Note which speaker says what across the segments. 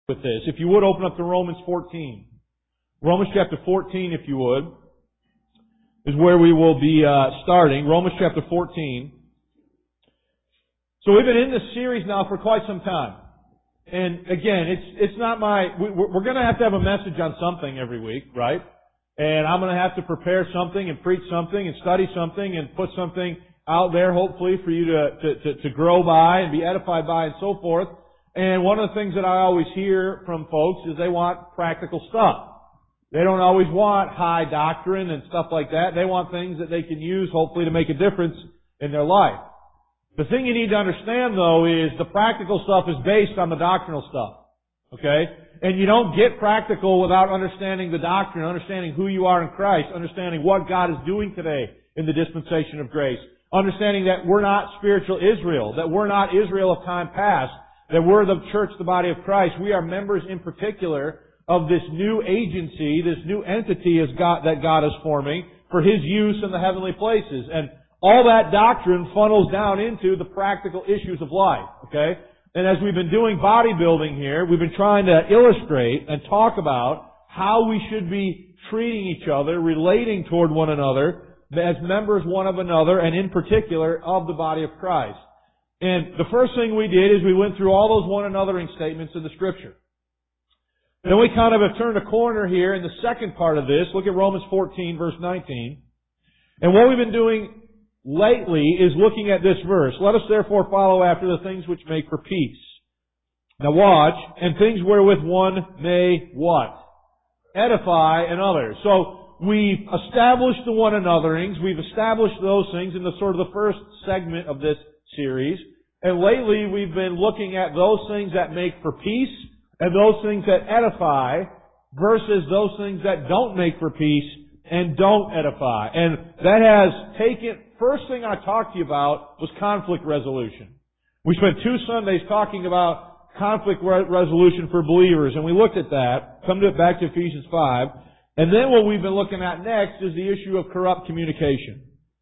Speaker 1: with this. If you would, open up to Romans 14. Romans chapter 14, if you would, is where we will be starting. Romans chapter 14. So we've been in this series now for quite some time. And again, it's not we're going to have a message on something every week, right? And I'm going to have to prepare something and preach something and study something and put something out there, hopefully, for you to grow by and be edified by and so forth. And one of the things that I always hear from folks is they want practical stuff. They don't always want high doctrine and stuff like that. They want things that they can use, hopefully, to make a difference in their life. The thing you need to understand, though, is the practical stuff is based on the doctrinal stuff. Okay? And you don't get practical without understanding the doctrine, understanding who you are in Christ, understanding what God is doing today in the dispensation of grace, understanding that we're not spiritual Israel, that we're not Israel of time past, that we're the church, the body of Christ. We are members in particular of this new agency, this new entity that God is forming for His use in the heavenly places. And all that doctrine funnels down into the practical issues of life, okay? And as we've been doing bodybuilding here, we've been trying to illustrate and talk about how we should be treating each other, relating toward one another as members one of another, and in particular of the body of Christ. And the first thing we did is we went through all those one anothering statements in the Scripture. Then we kind of have turned a corner here in the second part of this. Look at Romans 14, verse 19. And what we've been doing lately is looking at this verse. Let us therefore follow after the things which make for peace. Now watch, and things wherewith one may what? Edify another. So we've established the one anotherings. We've established those things in the sort of the first segment of this series. And lately we've been looking at those things that make for peace and those things that edify versus those things that don't make for peace and don't edify. And that has first thing I talked to you about was conflict resolution. We spent 2 Sundays talking about conflict resolution for believers, and we looked at that, come back to Ephesians 5, and then what we've been looking at next is the issue of corrupt communication.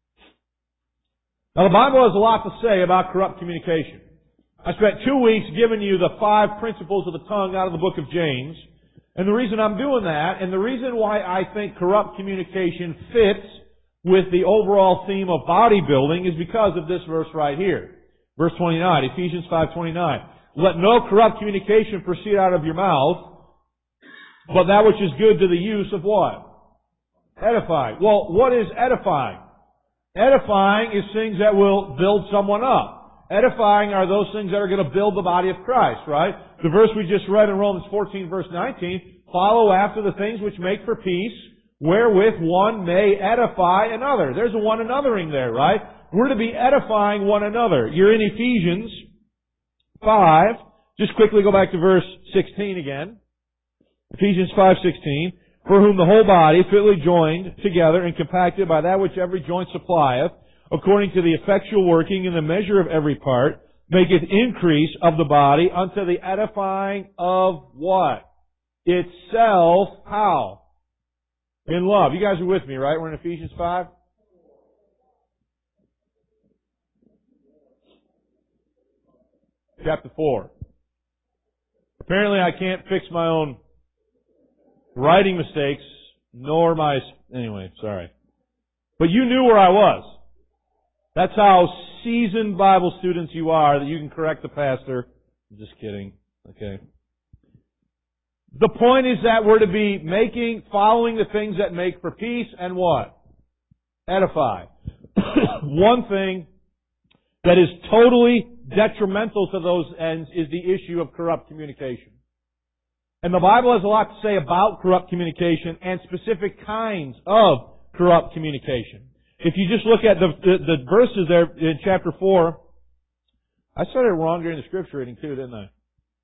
Speaker 1: Now the Bible has a lot to say about corrupt communication. I spent 2 weeks giving you the 5 principles of the tongue out of the book of James. And the reason I'm doing that, and the reason why I think corrupt communication fits with the overall theme of bodybuilding is because of this verse right here. Verse 29, Ephesians 5:29. Let no corrupt communication proceed out of your mouth, but that which is good to the use of what? Edifying. Well, what is edifying? Edifying is things that will build someone up. Edifying are those things that are going to build the body of Christ, right? The verse we just read in Romans 14, verse 19, follow after the things which make for peace, wherewith one may edify another. There's a one anothering there, right? We're to be edifying one another. You're in Ephesians 5. Just quickly go back to verse 16 again. Ephesians 5:16. For whom the whole body, fitly joined together and compacted by that which every joint supplieth, according to the effectual working in the measure of every part, maketh increase of the body unto the edifying of what? Itself. How? In love. You guys are with me, right? We're in Ephesians 5. Chapter 4. Apparently I can't fix my own writing mistakes, anyway, sorry. But you knew where I was. That's how seasoned Bible students you are, that you can correct the pastor. I'm just kidding. Okay. The point is that we're to be following the things that make for peace and what? Edify. One thing that is totally detrimental to those ends is the issue of corrupt communication. And the Bible has a lot to say about corrupt communication and specific kinds of corrupt communication. If you just look at the verses there in chapter 4, I said it wrong during the scripture reading too, didn't I?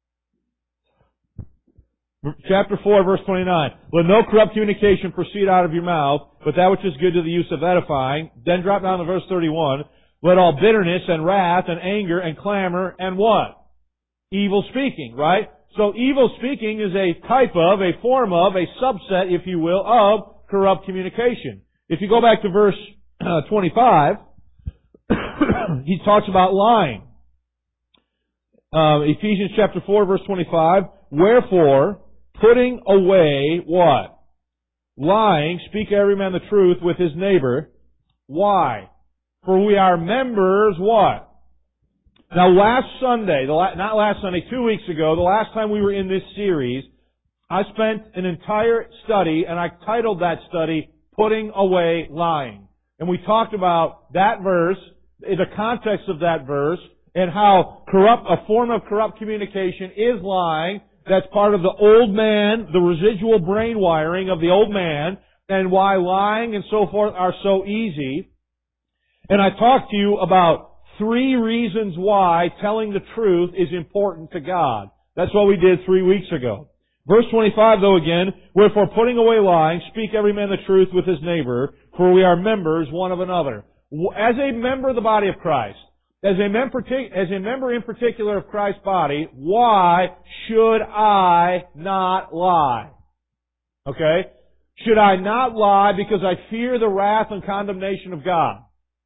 Speaker 1: Chapter 4, verse 29. Let no corrupt communication proceed out of your mouth, but that which is good to the use of edifying. Then drop down to verse 31. Let all bitterness and wrath and anger and clamor and what? Evil speaking, right? So evil speaking is a type of, a form of, a subset, if you will, of corrupt communication. If you go back to verse 25, he talks about lying. Ephesians chapter 4, verse 25. Wherefore, putting away what? Lying, speak every man the truth with his neighbor. Why? For we are members, what? Now last Sunday, 2 weeks ago, the last time we were in this series, I spent an entire study, and I titled that study, Putting Away Lying. And we talked about that verse, the context of that verse, and how a form of corrupt communication is lying. That's part of the old man, the residual brain wiring of the old man, and why lying and so forth are so easy. And I talked to you about 3 reasons why telling the truth is important to God. That's what we did 3 weeks ago. Verse 25 though again, wherefore putting away lying, speak every man the truth with his neighbor, for we are members one of another. As a member of the body of Christ, as a member in particular of Christ's body, why should I not lie? Okay? Should I not lie because I fear the wrath and condemnation of God?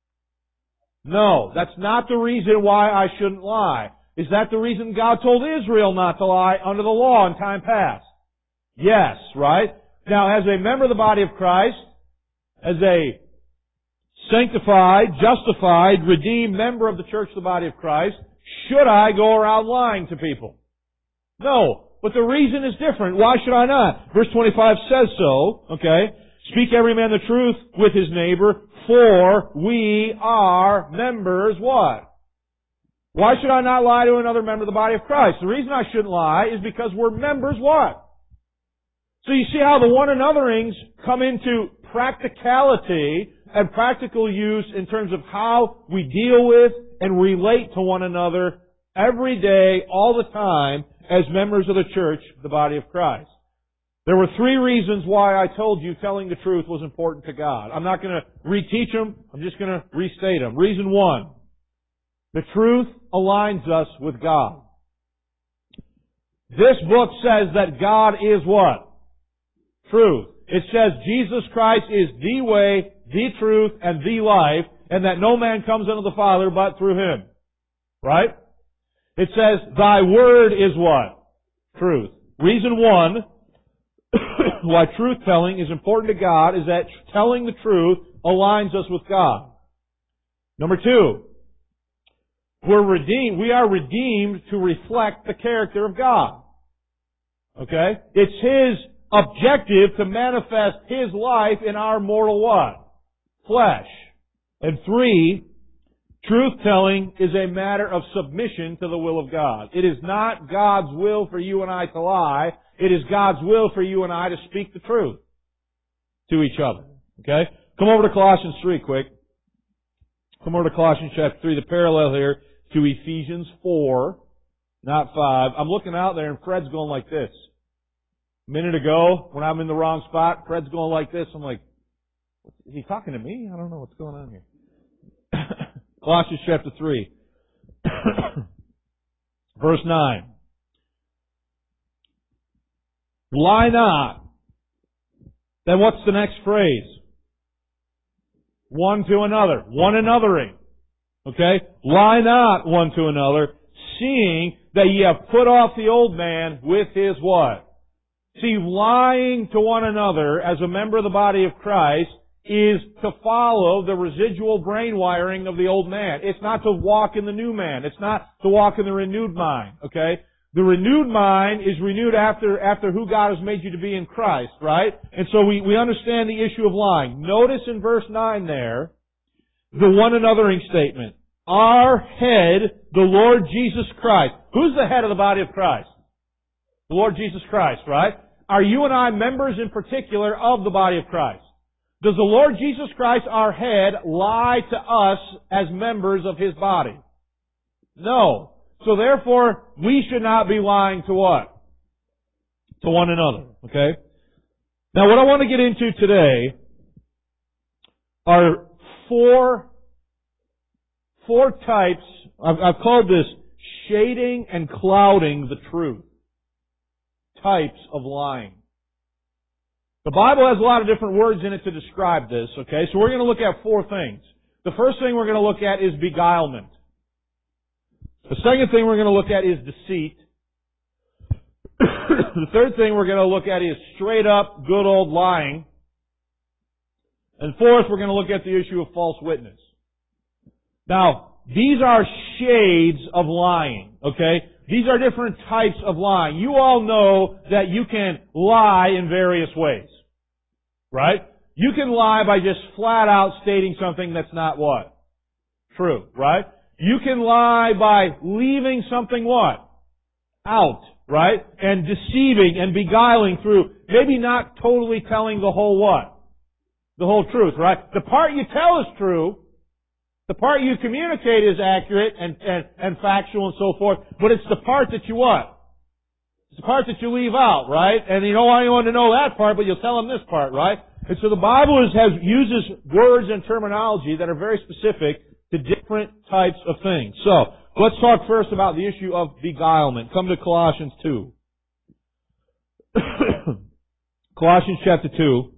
Speaker 1: No, that's not the reason why I shouldn't lie. Is that the reason God told Israel not to lie under the law in time past? Yes, right? Now, as a member of the body of Christ, as a sanctified, justified, redeemed member of the church of the body of Christ, should I go around lying to people? No, but the reason is different. Why should I not? Verse 25 says so, okay? Speak every man the truth with his neighbor, for we are members, what? Why should I not lie to another member of the body of Christ? The reason I shouldn't lie is because we're members, what? So you see how the one anotherings come into practicality and practical use in terms of how we deal with and relate to one another every day, all the time, as members of the church, the body of Christ. There were 3 reasons why I told you telling the truth was important to God. I'm not going to reteach them. I'm just going to restate them. Reason 1, the truth aligns us with God. This book says that God is what? Truth. It says Jesus Christ is the way, the truth, and the life, and that no man comes unto the Father but through Him. Right? It says, thy word is what? Truth. Reason 1, why truth-telling is important to God is that telling the truth aligns us with God. Number 2, we're redeemed. We are redeemed to reflect the character of God. Okay? It's His objective to manifest His life in our mortal what? Flesh. And 3, truth-telling is a matter of submission to the will of God. It is not God's will for you and I to lie. It is God's will for you and I to speak the truth to each other. Okay? Come over to Colossians 3 quick. Come over to Colossians chapter 3. The parallel here to Ephesians 4, not 5. I'm looking out there and Fred's going like this. A minute ago, when I'm in the wrong spot, Fred's going like this. I'm like, is he talking to me? I don't know what's going on here. Colossians chapter 3. Verse 9. Lie not. Then what's the next phrase? One to another. One anothering. Okay? Lie not one to another, seeing that ye have put off the old man with his what? See, lying to one another as a member of the body of Christ is to follow the residual brain wiring of the old man. It's not to walk in the new man. It's not to walk in the renewed mind. Okay? The renewed mind is renewed after who God has made you to be in Christ, right? And so we understand the issue of lying. Notice in verse 9 there, the one anothering statement. Our head, the Lord Jesus Christ. Who's the head of the body of Christ? The Lord Jesus Christ, right? Are you and I members in particular of the body of Christ? Does the Lord Jesus Christ, our head, lie to us as members of His body? No. So therefore, we should not be lying to what? To one another. Okay? Now what I want to get into today are four types. I've called this shading and clouding the truth. Types of lying. The Bible has a lot of different words in it to describe this, okay? So we're going to look at 4 things. The first thing we're going to look at is beguilement. The second thing we're going to look at is deceit. The third thing we're going to look at is straight up good old lying. And fourth, we're going to look at the issue of false witness. Now, these are shades of lying, okay? These are different types of lying. You all know that you can lie in various ways, right? You can lie by just flat out stating something that's not what? True, right? You can lie by leaving something what? Out, right? And deceiving and beguiling through maybe not totally telling the whole what? The whole truth, right? The part you tell is true. The part you communicate is accurate and factual and so forth, but it's the part that you what? It's the part that you leave out, right? And you don't want anyone to know that part, but you'll tell them this part, right? And so the Bible uses words and terminology that are very specific to different types of things. So, let's talk first about the issue of beguilement. Come to Colossians 2. Colossians chapter 2.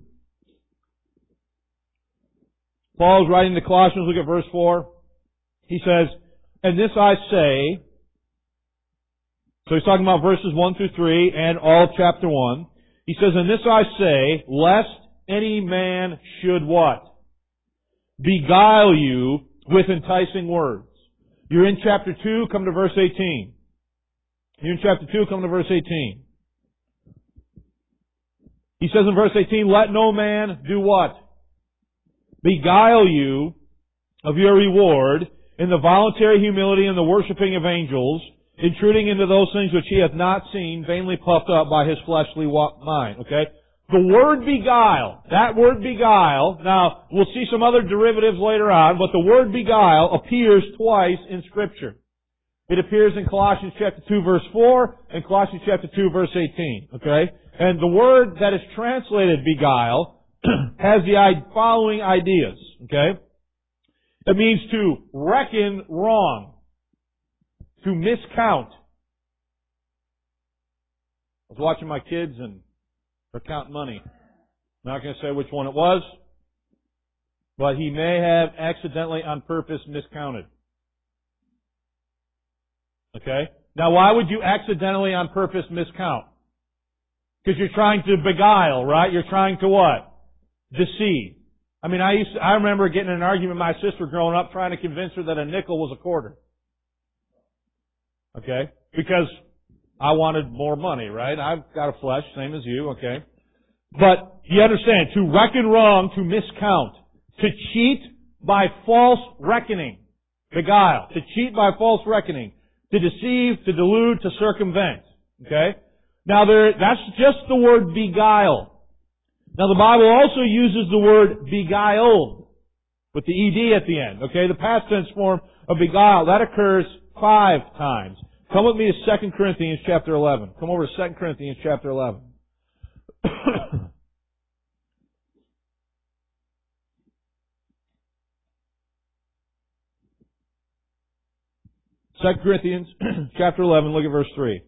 Speaker 1: Paul is writing to Colossians, look at verse 4. He says, and this I say, so he's talking about verses 1 through 3 and all of chapter 1. He says, and this I say, lest any man should what? Beguile you with enticing words. You're in chapter 2, come to verse 18. You're in chapter 2, come to verse 18. He says in verse 18, let no man do what? Beguile you of your reward in the voluntary humility and the worshiping of angels, intruding into those things which he hath not seen, vainly puffed up by his fleshly mind. Okay? The word beguile, that word beguile, now we'll see some other derivatives later on, but the word beguile appears twice in Scripture. It appears in Colossians chapter 2 verse 4 and Colossians chapter 2 verse 18. Okay? And the word that is translated beguile has the following ideas, okay? It means to reckon wrong, to miscount. I was watching my kids and they're counting money. I'm not going to say which one it was, but he may have accidentally on purpose miscounted. Okay? Now why would you accidentally on purpose miscount? Because you're trying to beguile, right? You're trying to what? Deceive. I mean, I remember getting in an argument with my sister growing up trying to convince her that a nickel was a quarter. Okay? Because I wanted more money, right? I've got a flesh, same as you, okay? But you understand, to reckon wrong, to miscount, to cheat by false reckoning, beguile, to cheat by false reckoning, to deceive, to delude, to circumvent. Okay? Now that's just the word beguile. Now the Bible also uses the word beguiled with the ed at the end. Okay, the past tense form of beguile, that occurs 5 times. Come with me to 2 Corinthians chapter 11. Come over to 2 Corinthians chapter 11. 2 Corinthians chapter 11, look at verse 3.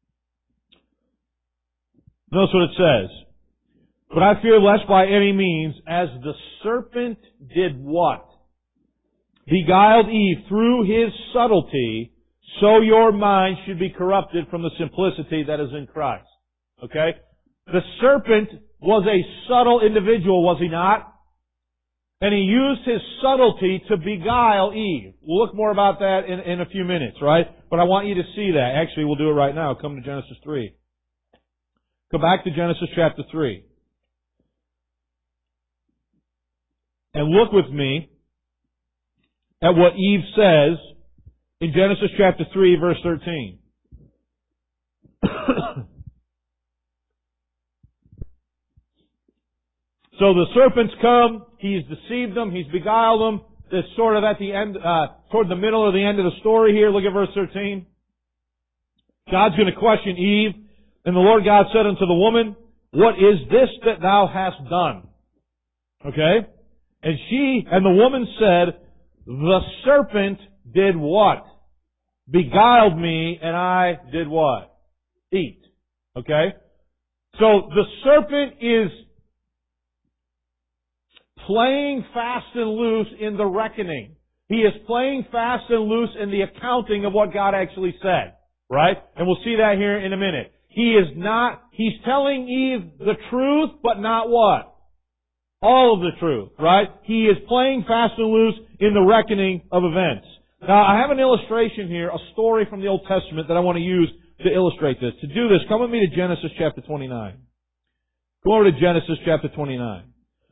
Speaker 1: Notice what it says. But I fear lest by any means, as the serpent did what? Beguiled Eve through his subtlety, so your mind should be corrupted from the simplicity that is in Christ. Okay? The serpent was a subtle individual, was he not? And he used his subtlety to beguile Eve. We'll look more about that in a few minutes, right? But I want you to see that. Actually, we'll do it right now. Come to Genesis 3. Go back to Genesis chapter 3. And look with me at what Eve says in Genesis chapter 3, verse 13. So the serpents come, he's deceived them, he's beguiled them. It's sort of at the end, toward the middle of the end of the story here. Look at verse 13. God's going to question Eve. And the Lord God said unto the woman, what is this that thou hast done? Okay? And the woman said, the serpent did what? Beguiled me, and I did what? Eat. Okay? So the serpent is playing fast and loose in the reckoning. He is playing fast and loose in the accounting of what God actually said. Right? And we'll see that here in a minute. He's telling Eve the truth, but not what? All of the truth, right? He is playing fast and loose in the reckoning of events. Now, I have an illustration here, a story from the Old Testament that I want to use to illustrate this. To do this, come with me to Genesis chapter 29. Go over to Genesis chapter 29.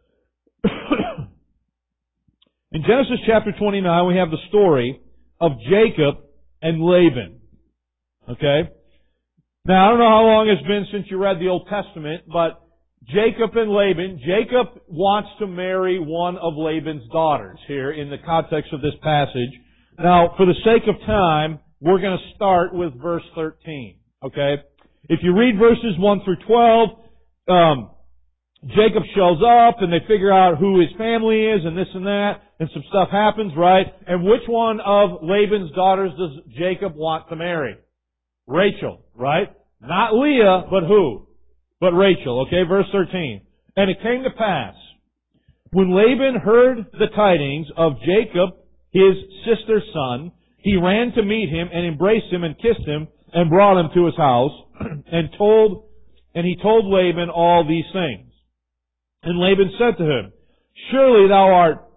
Speaker 1: In Genesis chapter 29, we have the story of Jacob and Laban. Okay? Now, I don't know how long it's been since you read the Old Testament, but Jacob and Laban, Jacob wants to marry one of Laban's daughters here in the context of this passage. Now, for the sake of time, we're going to start with verse 13. Okay? If you read verses 1 through 12, Jacob shows up and they figure out who his family is and this and that, and some stuff happens, right? And which one of Laban's daughters does Jacob want to marry? Rachel, right? Not Leah, but who? But Rachel, okay? Verse 13. And it came to pass, when Laban heard the tidings of Jacob, his sister's son, he ran to meet him and embraced him and kissed him and brought him to his house and he told Laban all these things. And Laban said to him, Surely thou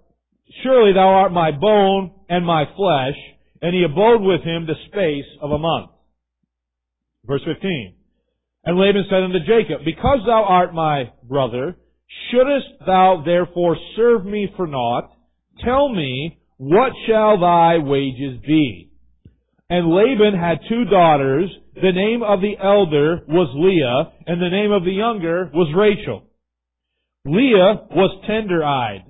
Speaker 1: art my bone and my flesh. And he abode with him the space of a month. Verse 15. And Laban said unto Jacob, Because thou art my brother, shouldest thou therefore serve me for naught? Tell me, what shall thy wages be? And Laban had 2 daughters. The name of the elder was Leah, and the name of the younger was Rachel. Leah was tender-eyed,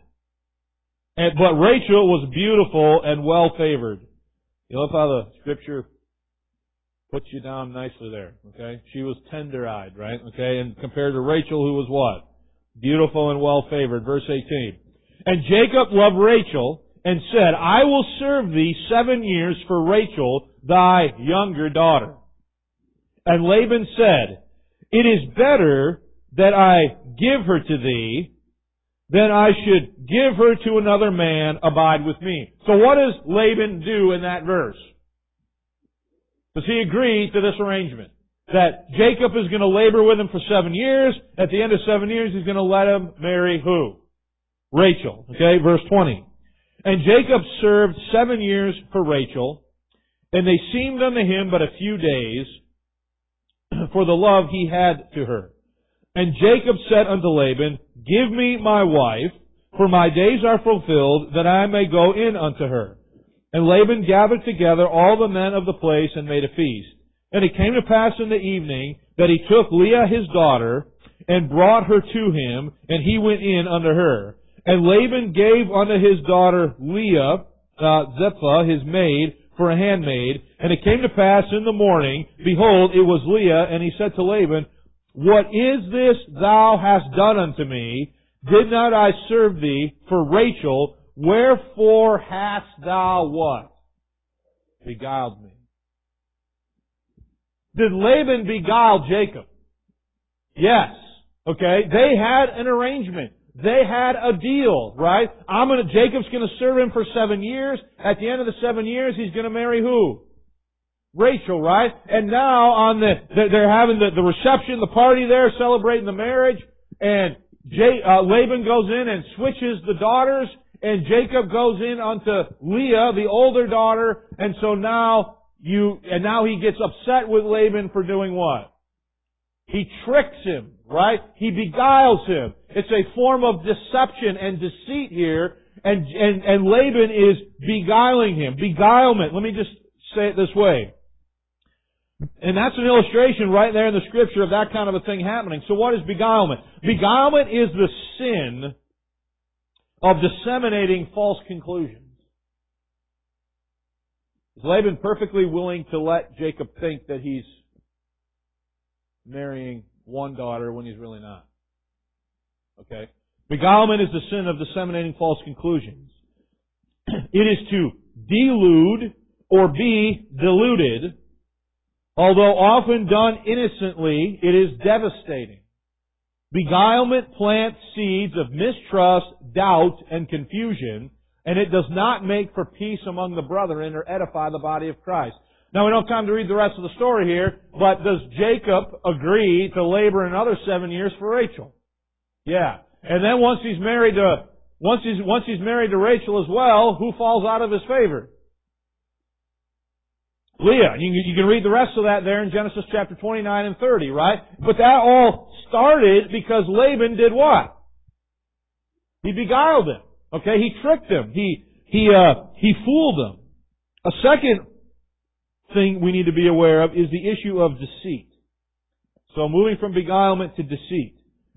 Speaker 1: but Rachel was beautiful and well-favored. You love how the Scripture puts you down nicely there, okay? She was tender-eyed, right? Okay, and compared to Rachel, who was what? Beautiful and well-favored. Verse 18. And Jacob loved Rachel and said, I will serve thee 7 years for Rachel, thy younger daughter. And Laban said, It is better that I give her to thee, then I should give her to another man, abide with me. So what does Laban do in that verse? Does he agree to this arrangement? That Jacob is going to labor with him for 7 years. At the end of 7 years, he's going to let him marry who? Rachel. Okay, verse 20. And Jacob served 7 years for Rachel, and they seemed unto him but a few days for the love he had to her. And Jacob said unto Laban, Give me my wife, for my days are fulfilled, that I may go in unto her. And Laban gathered together all the men of the place and made a feast. And it came to pass in the evening that he took Leah his daughter and brought her to him, and he went in unto her. And Laban gave unto his daughter Leah, Zilpah, his maid, for a handmaid. And it came to pass in the morning, behold, it was Leah, and he said to Laban, What is this thou hast done unto me? Did not I serve thee for Rachel? Wherefore hast thou what? Beguiled me. Did Laban beguile Jacob? Yes. Okay? They had an arrangement. They had a deal, right? Jacob's gonna serve him for 7 years. At the end of the 7 years, he's gonna marry who? Rachel, right? And now they're having the reception, the party there, celebrating the marriage, and Laban goes in and switches the daughters, and Jacob goes in unto Leah, the older daughter, and so now he gets upset with Laban for doing what? He tricks him, right? He beguiles him. It's a form of deception and deceit here, and Laban is beguiling him. Beguilement. Let me just say it this way. And that's an illustration right there in the Scripture of that kind of a thing happening. So what is beguilement? Beguilement is the sin of disseminating false conclusions. Is Laban perfectly willing to let Jacob think that he's marrying one daughter when he's really not? Okay? Beguilement is the sin of disseminating false conclusions. It is to delude or be deluded. Although often done innocently, it is devastating. Beguilement plants seeds of mistrust, doubt, and confusion, and it does not make for peace among the brethren or edify the body of Christ. Now, we don't have time to read the rest of the story here, but does Jacob agree to labor another 7 years for Rachel? Yeah. And then once he's married to Rachel as well, who falls out of his favor? Leah. You can read the rest of that there in Genesis chapter 29 and 30, right? But that all started because Laban did what? He beguiled him. Okay? He tricked him. He fooled him. A second thing we need to be aware of is the issue of deceit. So moving from beguilement to deceit.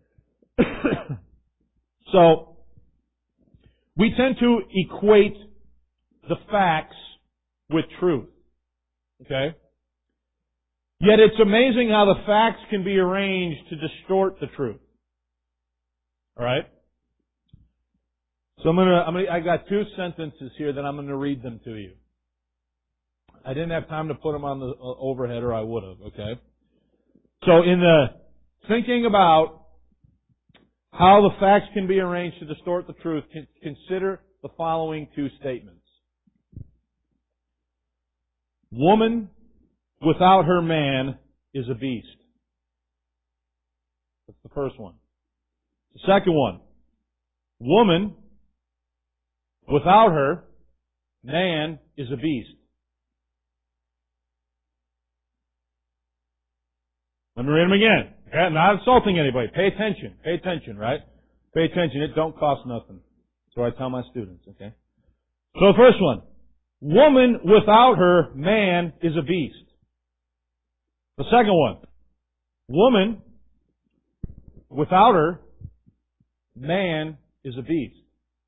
Speaker 1: So, we tend to equate the facts with truth. Okay? Yet it's amazing how the facts can be arranged to distort the truth. Alright? So I got two sentences here that I'm going to read them to you. I didn't have time to put them on the overhead, or I would have, okay? So in the thinking about how the facts can be arranged to distort the truth, consider the following two statements. Woman without her man is a beast. That's the first one. The second one. Woman without her man is a beast. Let me read them again. Okay? I'm not insulting anybody. Pay attention, right? Pay attention. It don't cost nothing. That's what I tell my students, okay? So the first one. Woman without her man is a beast. The second one. Woman without her man is a beast.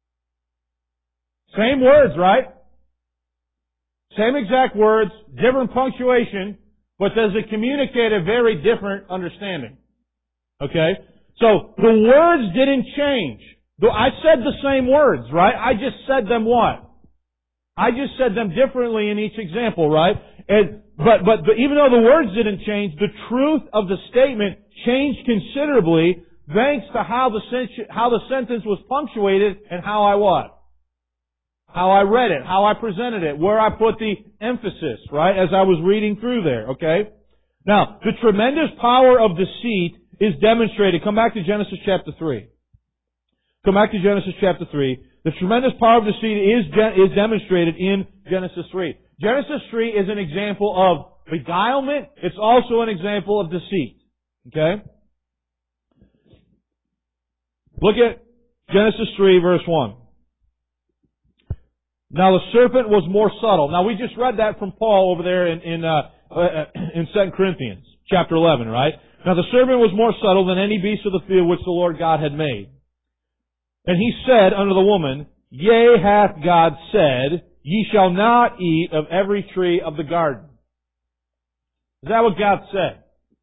Speaker 1: Same words, right? Same exact words, different punctuation, but does it communicate a very different understanding? Okay? So, the words didn't change. I said the same words, right? I just said them what? I just said them differently in each example, right? But even though the words didn't change, the truth of the statement changed considerably thanks to how the sentence was punctuated and how I what? How I read it, how I presented it, where I put the emphasis, right, as I was reading through there, okay? Now, the tremendous power of deceit is demonstrated. Come back to Genesis chapter 3. Come back to Genesis chapter 3. The tremendous power of deceit is demonstrated in Genesis 3. Genesis 3 is an example of beguilement. It's also an example of deceit. Okay? Look at Genesis 3 verse 1. Now the serpent was more subtle. Now we just read that from Paul over there in 2 Corinthians chapter 11, right? Now the serpent was more subtle than any beast of the field which the Lord God had made. And he said unto the woman, Yea, hath God said, Ye shall not eat of every tree of the garden. Is that what God said?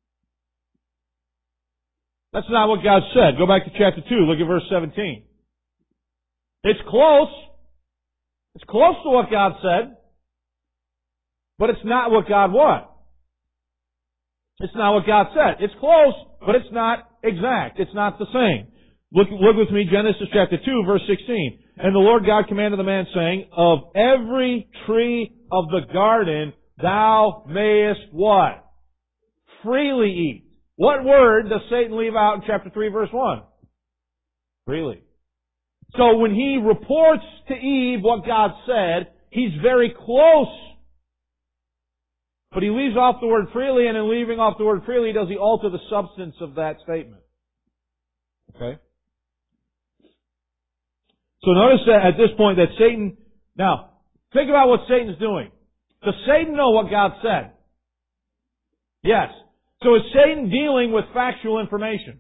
Speaker 1: That's not what God said. Go back to chapter 2. Look at verse 17. It's close. It's close to what God said. But it's not what God what? It's not what God said. It's close, but it's not exact. It's not the same. Look with me, Genesis chapter 2, verse 16. And the Lord God commanded the man, saying, Of every tree of the garden thou mayest what? Freely eat. What word does Satan leave out in chapter 3, verse 1? Freely. So when he reports to Eve what God said, he's very close. But he leaves off the word freely, and in leaving off the word freely, does he alter the substance of that statement? Okay? So notice that at this point that Satan... Now, think about what Satan's doing. Does Satan know what God said? Yes. So is Satan dealing with factual information?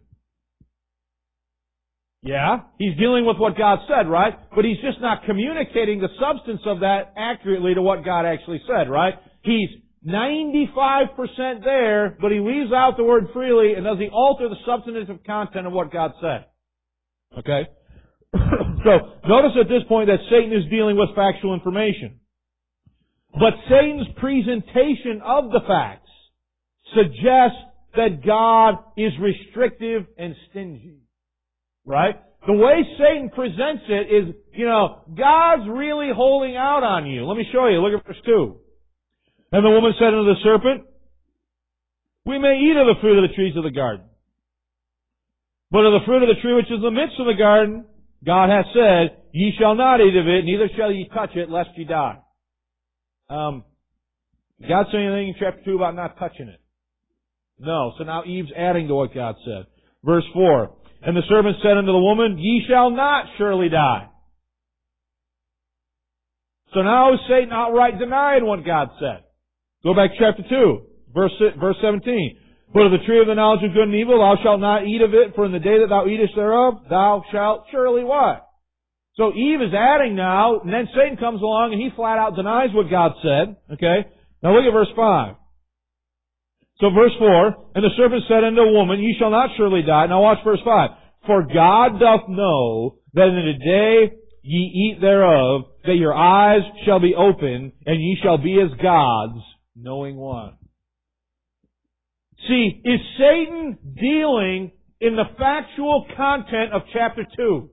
Speaker 1: Yeah. He's dealing with what God said, right? But he's just not communicating the substance of that accurately to what God actually said, right? He's 95% there, but he leaves out the word freely, and does he alter the substantive content of what God said? Okay? So, notice at this point that Satan is dealing with factual information. But Satan's presentation of the facts suggests that God is restrictive and stingy. Right? The way Satan presents it is, God's really holding out on you. Let me show you. Look at verse 2. And the woman said unto the serpent, We may eat of the fruit of the trees of the garden. But of the fruit of the tree which is in the midst of the garden, God hath said, Ye shall not eat of it, neither shall ye touch it, lest ye die. God say anything in chapter 2 about not touching it? No. So now Eve's adding to what God said. Verse 4. And the serpent said unto the woman, Ye shall not surely die. So now Satan outright denied what God said. Go back to chapter 2, verse 17. But of the tree of the knowledge of good and evil thou shalt not eat of it, for in the day that thou eatest thereof, thou shalt surely what? So Eve is adding now, and then Satan comes along and he flat out denies what God said. Okay? Now look at verse 5. So verse 4, And the serpent said unto the woman, Ye shall not surely die. Now watch verse 5. For God doth know that in the day ye eat thereof, that your eyes shall be open, and ye shall be as gods, knowing what? See, is Satan dealing in the factual content of chapter 2?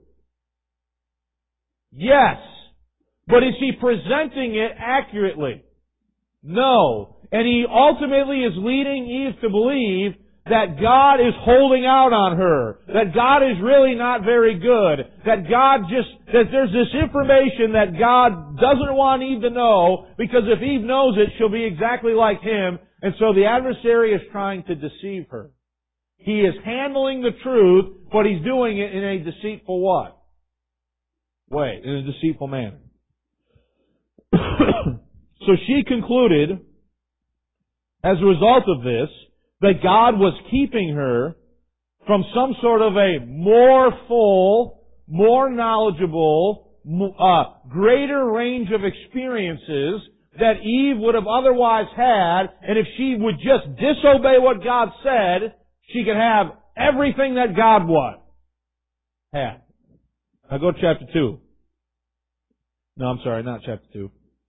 Speaker 1: Yes. But is he presenting it accurately? No. And he ultimately is leading Eve to believe that God is holding out on her, that God is really not very good, that there's this information that God doesn't want Eve to know, because if Eve knows it, she'll be exactly like him, and so the adversary is trying to deceive her. He is handling the truth, but he's doing it in a deceitful what? Way, in a deceitful manner. So she concluded, as a result of this, that God was keeping her from some sort of a more full, more knowledgeable, greater range of experiences that Eve would have otherwise had, and if she would just disobey what God said, she could have everything that God had. Now go to chapter 2. No, I'm sorry, not chapter 2.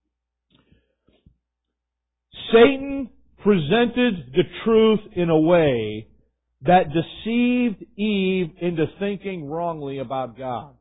Speaker 1: Satan presented the truth in a way that deceived Eve into thinking wrongly about God.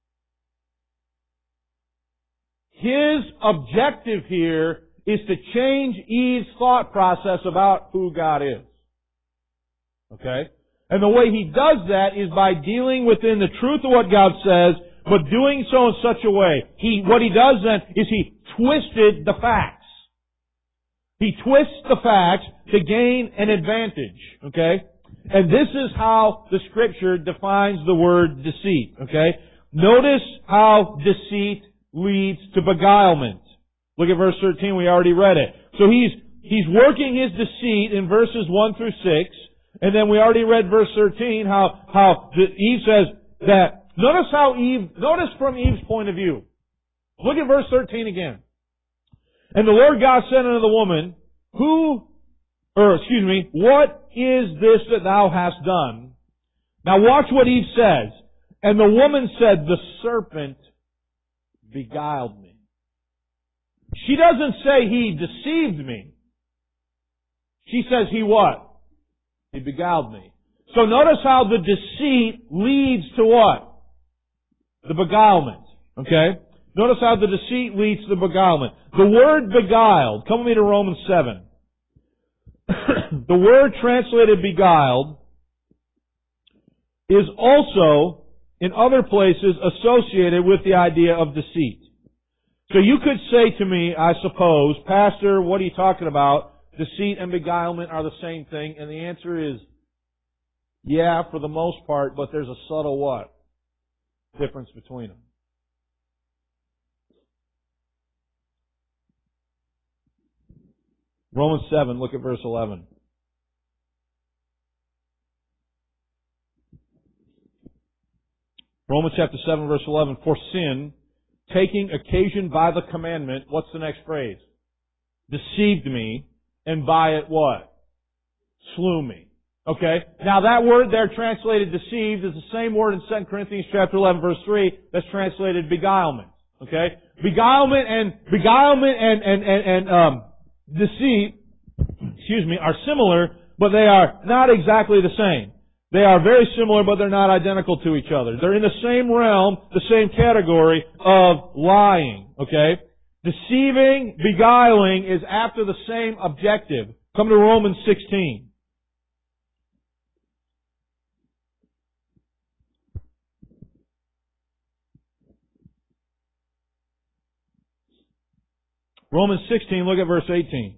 Speaker 1: His objective here is to change Eve's thought process about who God is. Okay? And the way he does that is by dealing within the truth of what God says, but doing so in such a way. What he does then is he twisted the facts. He twists the facts to gain an advantage. Okay? And this is how the Scripture defines the word deceit. Okay? Notice how deceit leads to beguilement. Look at verse 13, we already read it. So he's working his deceit in verses 1 through 6, and then we already read verse 13 how Eve says that, notice from Eve's point of view. Look at verse 13 again. And the Lord God said unto the woman, what is this that thou hast done? Now watch what Eve says. And the woman said, the serpent beguiled me. She doesn't say he deceived me. She says he what? He beguiled me. So notice how the deceit leads to what? The beguilement. Okay? Notice how the deceit leads to the beguilement. The word beguiled, come with me to Romans 7. The word translated beguiled is also, in other places, associated with the idea of deceit. So you could say to me, I suppose, Pastor, what are you talking about? Deceit and beguilement are the same thing. And the answer is, yeah, for the most part, but there's a subtle what? Difference between them. Romans 7, look at verse 11. Romans chapter 7, verse 11. For sin, taking occasion by the commandment, what's the next phrase? Deceived me, and by it what? Slew me. Okay? Now that word there translated deceived is the same word in 2 Corinthians chapter 11, verse 3 that's translated beguilement. Okay? Beguilement and deceit, are similar, but they are not exactly the same. They are very similar, but they're not identical to each other. They're in the same realm, the same category of lying. Okay? Deceiving, beguiling is after the same objective. Come to Romans 16. Romans 16, look at verse 18.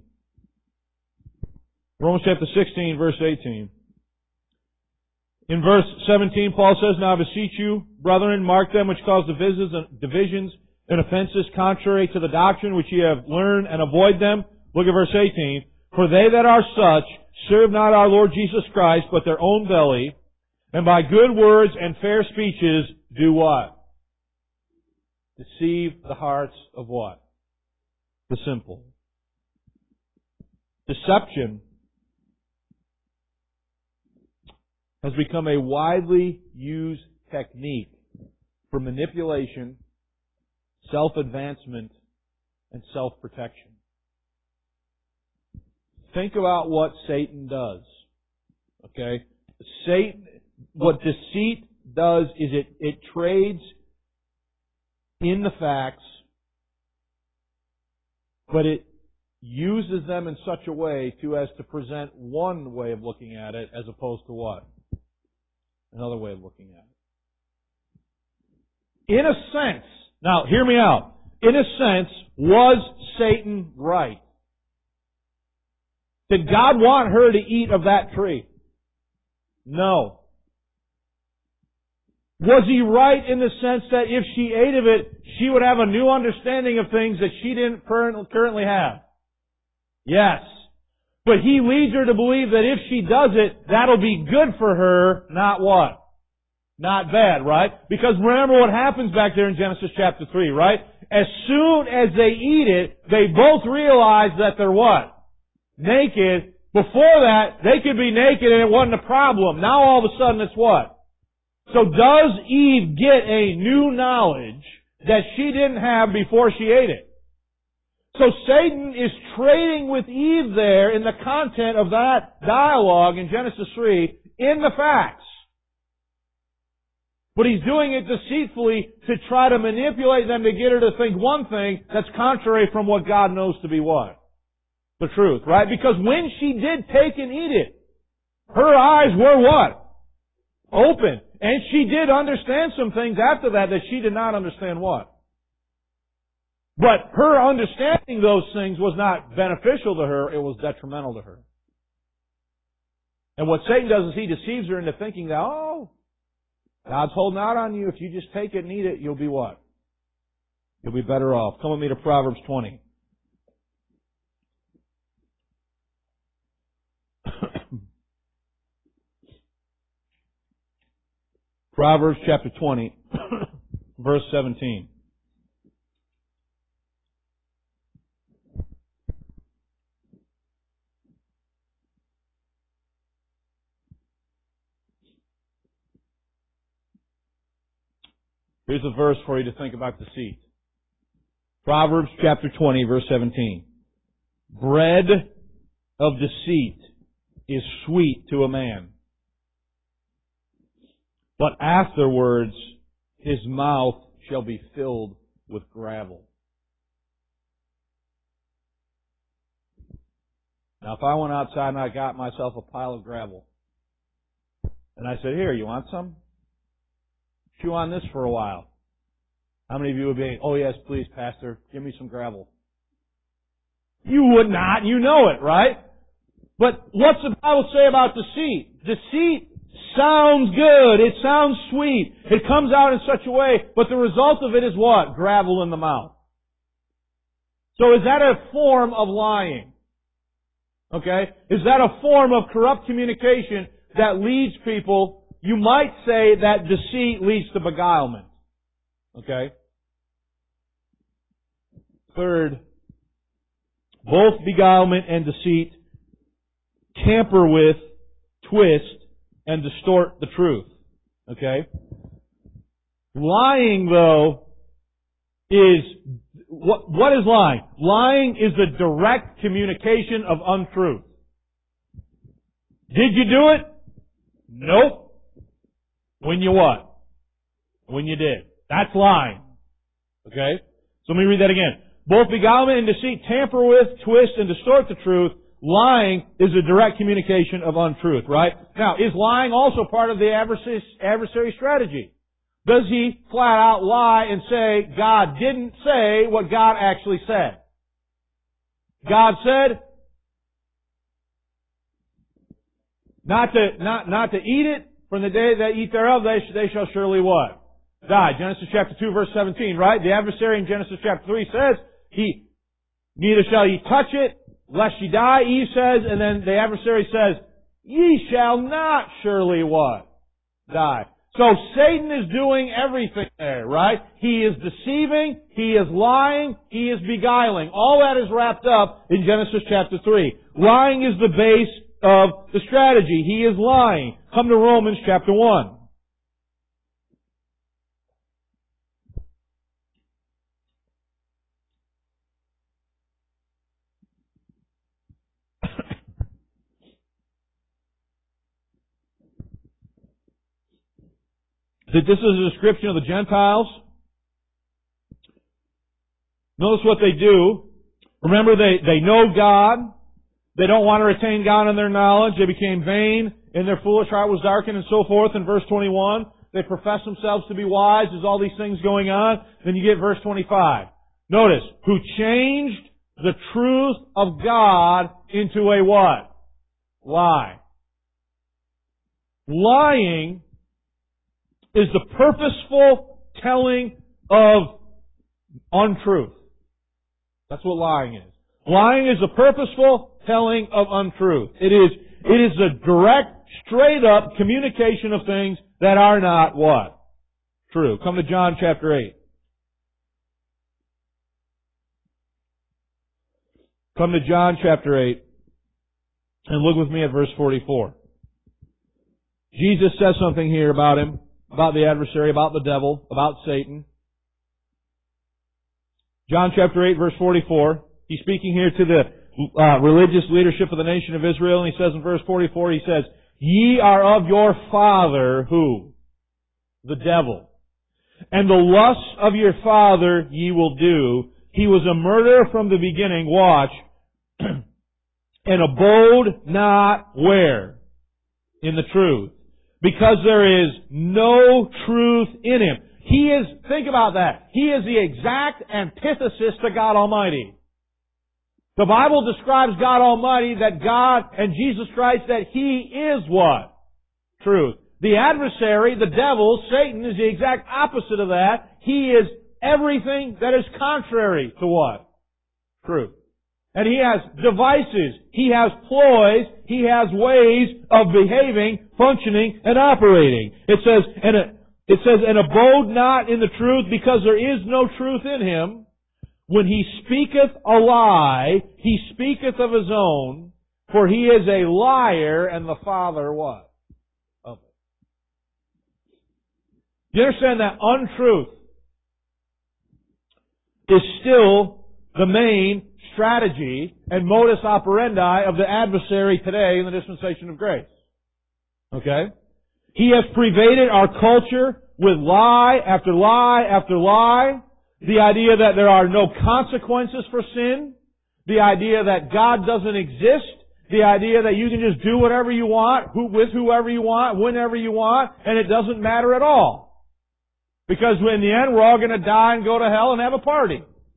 Speaker 1: Romans chapter 16, verse 18. In verse 17, Paul says, Now I beseech you, brethren, mark them which cause divisions and offenses contrary to the doctrine which ye have learned, and avoid them. Look at verse 18. For they that are such serve not our Lord Jesus Christ, but their own belly, and by good words and fair speeches do what? Deceive the hearts of what? The simple. Deception has become a widely used technique for manipulation, self-advancement, and self-protection. Think about what Satan does. Okay? What deceit does is it trades in the facts, but it uses them in such a way as to present one way of looking at it as opposed to what? Another way of looking at it. In a sense, now hear me out. In a sense, was Satan right? Did God want her to eat of that tree? No. Was He right in the sense that if she ate of it, she would have a new understanding of things that she didn't currently have? Yes. But He leads her to believe that if she does it, that'll be good for her, not what? Not bad, right? Because remember what happens back there in Genesis chapter 3, right? As soon as they eat it, they both realize that they're what? Naked. Before that, they could be naked and it wasn't a problem. Now all of a sudden it's what? So does Eve get a new knowledge that she didn't have before she ate it? So Satan is trading with Eve there in the content of that dialogue in Genesis 3 in the facts. But he's doing it deceitfully to try to manipulate them to get her to think one thing that's contrary from what God knows to be what? The truth, right? Because when she did take and eat it, her eyes were what? Open. And she did understand some things after that she did not understand what? But her understanding those things was not beneficial to her, it was detrimental to her. And what Satan does is he deceives her into thinking that, God's holding out on you. If you just take it and eat it, you'll be what? You'll be better off. Come with me to Proverbs 20. Proverbs chapter 20, verse 17. Here's a verse for you to think about deceit. Proverbs chapter 20, verse 17. Bread of deceit is sweet to a man, but afterwards his mouth shall be filled with gravel. Now if I went outside and I got myself a pile of gravel, and I said, here, you want some? Chew on this for a while. How many of you would be, oh yes, please, Pastor, give me some gravel? You would not. You know it, right? But what's the Bible say about deceit? Deceit sounds good. It sounds sweet. It comes out in such a way, but the result of it is what? Gravel in the mouth. So is that a form of lying? Okay? Is that a form of corrupt communication that leads people? You might say that deceit leads to beguilement. Okay? Third, both beguilement and deceit tamper with, twist, and distort the truth. Okay? Lying, though, is... What is lying? Lying is the direct communication of untruth. Did you do it? Nope. When you what? When you did. That's lying. Okay? So let me read that again. both beguilement and deceit tamper with, twist, and distort the truth. Lying is a direct communication of untruth, right? Now, is lying also part of the adversary strategy? Does he flat out lie and say, God didn't say what God actually said? God said, not to eat it, from the day they eat thereof, they shall surely what? Die. Genesis chapter 2 verse 17, right? The adversary in Genesis chapter 3 says, neither shall ye touch it, lest ye die, Eve says, and then the adversary says, ye shall not surely what? Die. So Satan is doing everything there, right? He is deceiving, he is lying, he is beguiling. All that is wrapped up in Genesis chapter 3. Lying is the base of the strategy. He is lying. Come to Romans chapter 1. That this is a description of the Gentiles. Notice what they do. Remember, they know God. They don't want to retain God in their knowledge. They became vain, and their foolish heart was darkened, and so forth. In verse 21, they profess themselves to be wise. There's all these things going on. Then you get verse 25. Notice, who changed the truth of God into a what? Lie. Lying is the purposeful telling of untruth. That's what lying is. Lying is a purposeful telling of untruth. It is a direct, straight up communication of things that are not what? True. Come to John chapter 8. Come to John chapter 8 and look with me at verse 44. Jesus says something here about him, about the adversary, about the devil, about Satan. John chapter 8 verse 44. He's speaking here to the religious leadership of the nation of Israel, and he says in verse 44, he says, ye are of your father, who? The devil. And the lusts of your father ye will do. He was a murderer from the beginning, watch, and abode not where? In the truth. Because there is no truth in him. He is, think about that, he is the exact antithesis to God Almighty. The Bible describes God Almighty, that God and Jesus Christ, that He is what? Truth. The adversary, the devil, Satan, is the exact opposite of that. He is everything that is contrary to what? Truth. And he has devices, he has ploys, he has ways of behaving, functioning, and operating. It says, and abode not in the truth, because there is no truth in him. When he speaketh a lie, he speaketh of his own, for he is a liar and the father what? Of it. You understand that untruth is still the main strategy and modus operandi of the adversary today in the dispensation of grace. Okay? He has pervaded our culture with lie after lie after lie. The idea that there are no consequences for sin. The idea that God doesn't exist. The idea that you can just do whatever you want, with whoever you want, whenever you want, and it doesn't matter at all. Because in the end, we're all going to die and go to hell and have a party.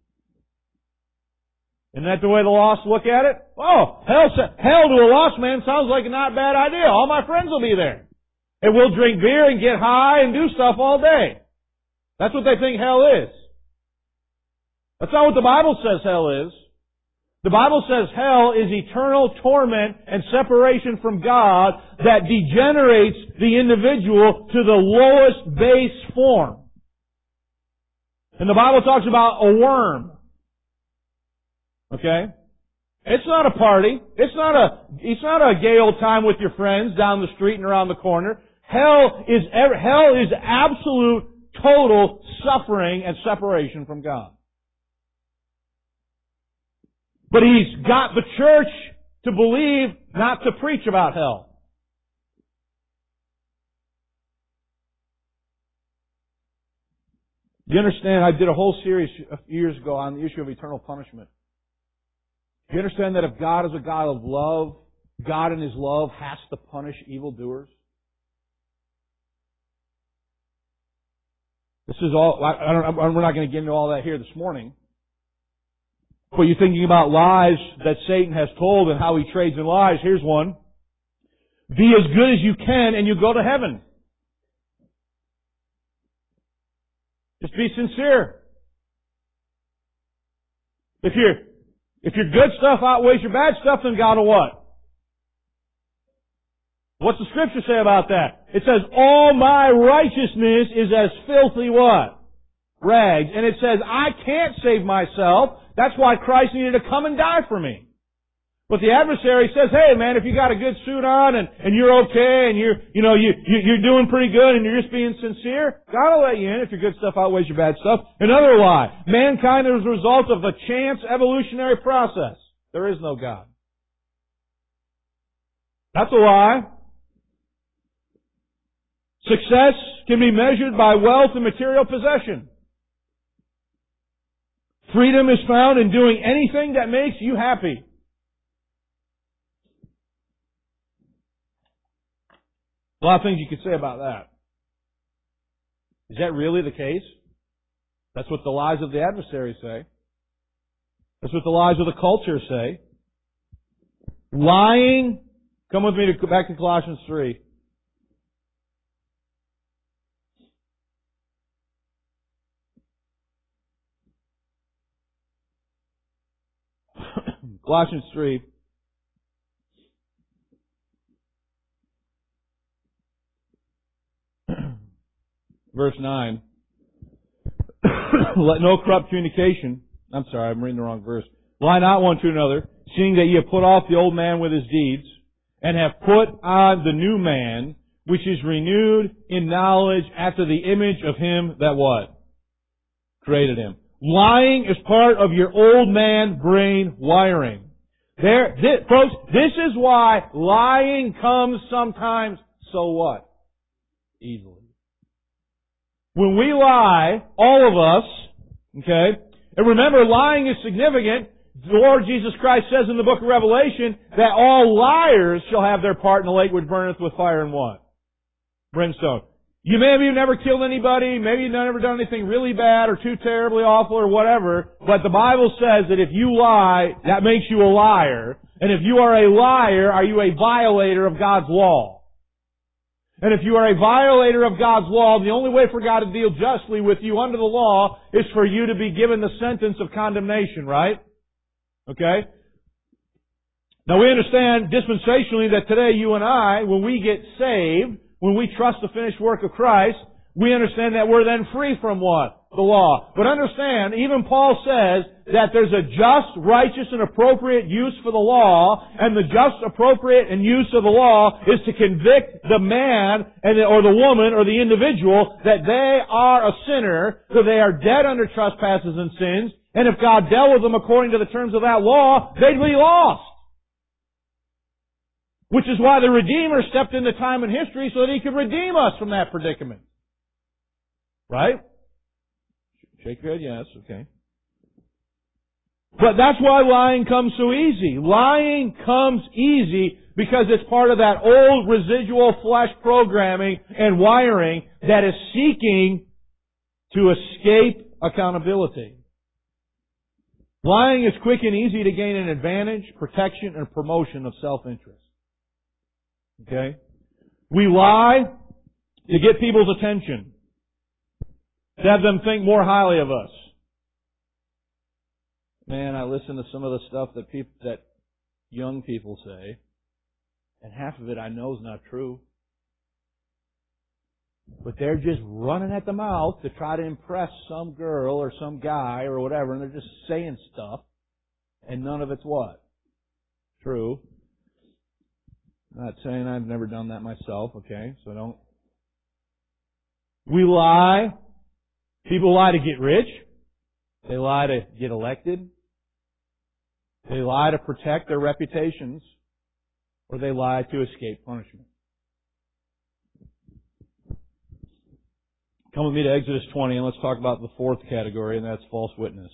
Speaker 1: Isn't that the way the lost look at it? Oh, hell to a lost man sounds like a not bad idea. All my friends will be there. And we'll drink beer and get high and do stuff all day. That's what they think hell is. That's not what the Bible says hell is. The Bible says hell is eternal torment and separation from God that degenerates the individual to the lowest base form. And the Bible talks about a worm. Okay? It's not a party. It's not a gay old time with your friends down the street and around the corner. Hell is absolute, total suffering and separation from God. But he's got the church to believe not to preach about hell.
Speaker 2: You understand, I did a whole series a few years ago on the issue of eternal punishment. Do you understand that if God is a God of love, God in His love has to punish evildoers? This is all, we're not going to get into all that here this morning. But you're thinking about lies that Satan has told and how he trades in lies. Here's one. Be as good as you can and you go to heaven. Just be sincere. If your good stuff outweighs your bad stuff, then God will what? What's the Scripture say about that? It says, all my righteousness is as filthy what? Rags. And it says, I can't save myself. That's why Christ needed to come and die for me. But the adversary says, hey man, if you got a good suit on and you're okay and you're doing pretty good and you're just being sincere, God will let you in if your good stuff outweighs your bad stuff. Another lie. Mankind is a result of a chance evolutionary process. There is no God. That's a lie. Success can be measured by wealth and material possession. Freedom is found in doing anything that makes you happy. A lot of things you could say about that. Is that really the case? That's what the lies of the adversary say. That's what the lies of the culture say. Lying. Come with me back to Colossians 3. Colossians 3. Verse 9. Let no corrupt communication. I'm sorry, I'm reading the wrong verse. Lie not one to another, seeing that ye have put off the old man with his deeds, and have put on the new man, which is renewed in knowledge after the image of him that what? Created him. Lying is part of your old man brain wiring. Folks, this is why lying comes sometimes so what? Easily. When we lie, all of us, okay, and remember lying is significant. The Lord Jesus Christ says in the book of Revelation that all liars shall have their part in the lake which burneth with fire and what? Brimstone. You maybe have never killed anybody, maybe you've never done anything really bad or too terribly awful or whatever, but the Bible says that if you lie, that makes you a liar. And if you are a liar, are you a violator of God's law? And if you are a violator of God's law, the only way for God to deal justly with you under the law is for you to be given the sentence of condemnation, right? Okay? Now we understand dispensationally that today you and I, when we get saved, when we trust the finished work of Christ, we understand that we're then free from what? The law. But understand, even Paul says that there's a just, righteous, and appropriate use for the law, and the just, appropriate, and use of the law is to convict the man or the woman or the individual that they are a sinner, so they are dead under trespasses and sins, and if God dealt with them according to the terms of that law, they'd be lost. Which is why the Redeemer stepped into time and history so that He could redeem us from that predicament. Right? Shake your head, yes, okay. But that's why lying comes so easy. Lying comes easy because it's part of that old residual flesh programming and wiring that is seeking to escape accountability. Lying is quick and easy to gain an advantage, protection, and promotion of self-interest. Okay? We lie to get people's attention. To have them think more highly of us. Man, I listen to some of the stuff that young people say, and half of it I know is not true. But they're just running at the mouth to try to impress some girl or some guy or whatever, and they're just saying stuff, and none of it's what? True. I'm not saying I've never done that myself, okay? So don't. We lie. People lie to get rich. They lie to get elected. They lie to protect their reputations. Or they lie to escape punishment. Come with me to Exodus 20 and let's talk about the fourth category, and that's false witness.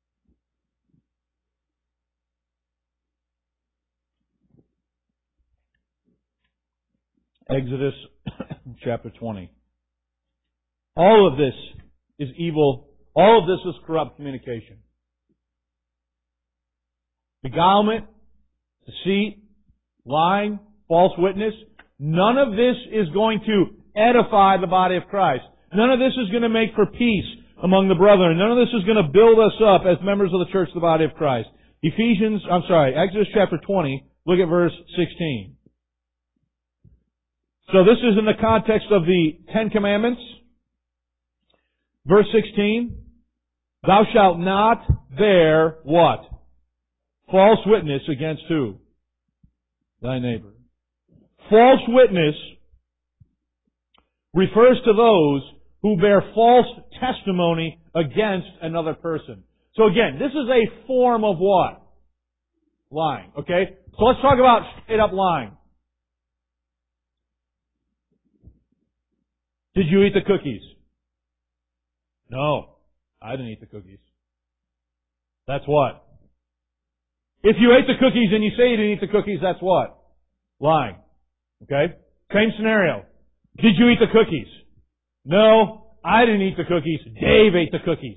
Speaker 2: Exodus chapter 20. All of this is evil. All of this is corrupt communication. Beguilement, deceit, lying, false witness. None of this is going to edify the body of Christ. None of this is going to make for peace among the brethren. None of this is going to build us up as members of the church, the body of Christ. Exodus chapter 20, look at verse 16. So this is in the context of the Ten Commandments. Verse 16, thou shalt not bear what? False witness against who? Thy neighbor. False witness refers to those who bear false testimony against another person. So again, this is a form of what? Lying. Okay? So let's talk about straight up lying. Did you eat the cookies? No, I didn't eat the cookies. That's what? If you ate the cookies and you say you didn't eat the cookies, that's what? Lying. Okay? Same scenario. Did you eat the cookies? No, I didn't eat the cookies. Dave ate the cookies.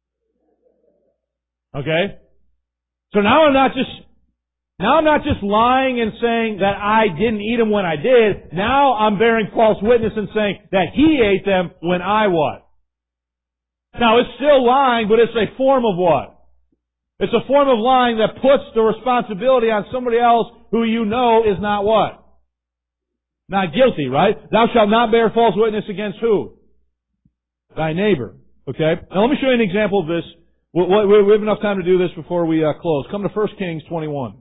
Speaker 2: Okay? So now I'm not just lying and saying that I didn't eat them when I did. Now I'm bearing false witness and saying that he ate them when I what? Now it's still lying, but it's a form of what? It's a form of lying that puts the responsibility on somebody else who you know is not what? Not guilty, right? Thou shalt not bear false witness against who? Thy neighbor. Okay? Now let me show you an example of this. We have enough time to do this before we close. Come to 1 Kings 21.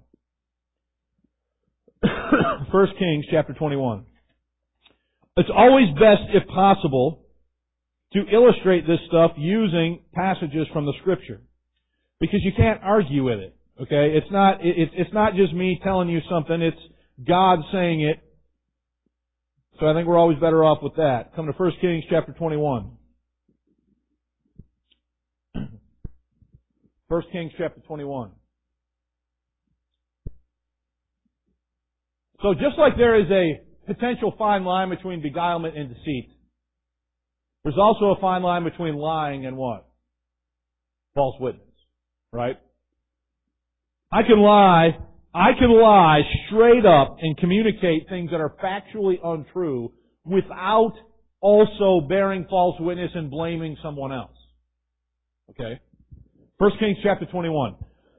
Speaker 2: 1 Kings chapter 21. It's always best, if possible, to illustrate this stuff using passages from the Scripture. Because you can't argue with it. Okay? It's not just me telling you something, it's God saying it. So I think we're always better off with that. Come to 1 Kings chapter 21. 1 Kings chapter 21. So just like there is a potential fine line between beguilement and deceit, there's also a fine line between lying and what? False witness. Right? I can lie straight up and communicate things that are factually untrue without also bearing false witness and blaming someone else. Okay? 1 Kings chapter 21.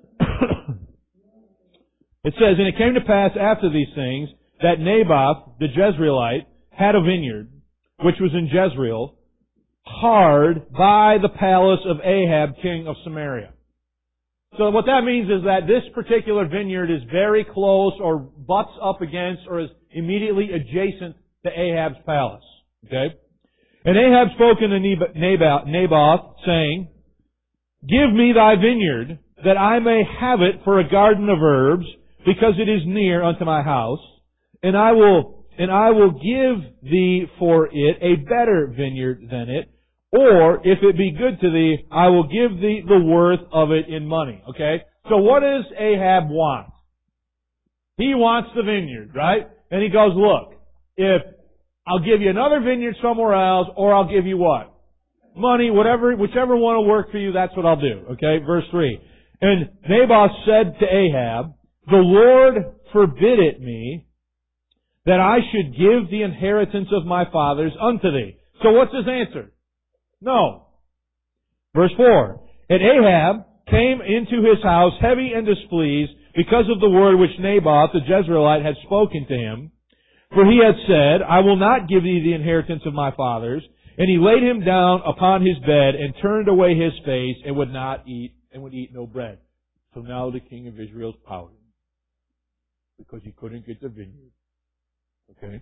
Speaker 2: It says, and it came to pass after these things that Naboth the Jezreelite had a vineyard, which was in Jezreel, hard by the palace of Ahab, king of Samaria. So what that means is that this particular vineyard is very close or butts up against or is immediately adjacent to Ahab's palace. Okay? And Ahab spoke unto Naboth, saying, give me thy vineyard, that I may have it for a garden of herbs, because it is near unto my house, and I will give thee for it a better vineyard than it, or if it be good to thee, I will give thee the worth of it in money. Okay? So what does Ahab want? He wants the vineyard, right? And he goes, look, if I'll give you another vineyard somewhere else, or I'll give you what? Money, whichever one will work for you, that's what I'll do. Okay? Verse 3. And Naboth said to Ahab, the Lord forbid it me, that I should give the inheritance of my fathers unto thee. So what's his answer? No. Verse 4. And Ahab came into his house heavy and displeased because of the word which Naboth the Jezreelite had spoken to him. For he had said, I will not give thee the inheritance of my fathers. And he laid him down upon his bed and turned away his face and would eat no bread. So now the king of Israel's pouting because he couldn't get the vineyard. Okay?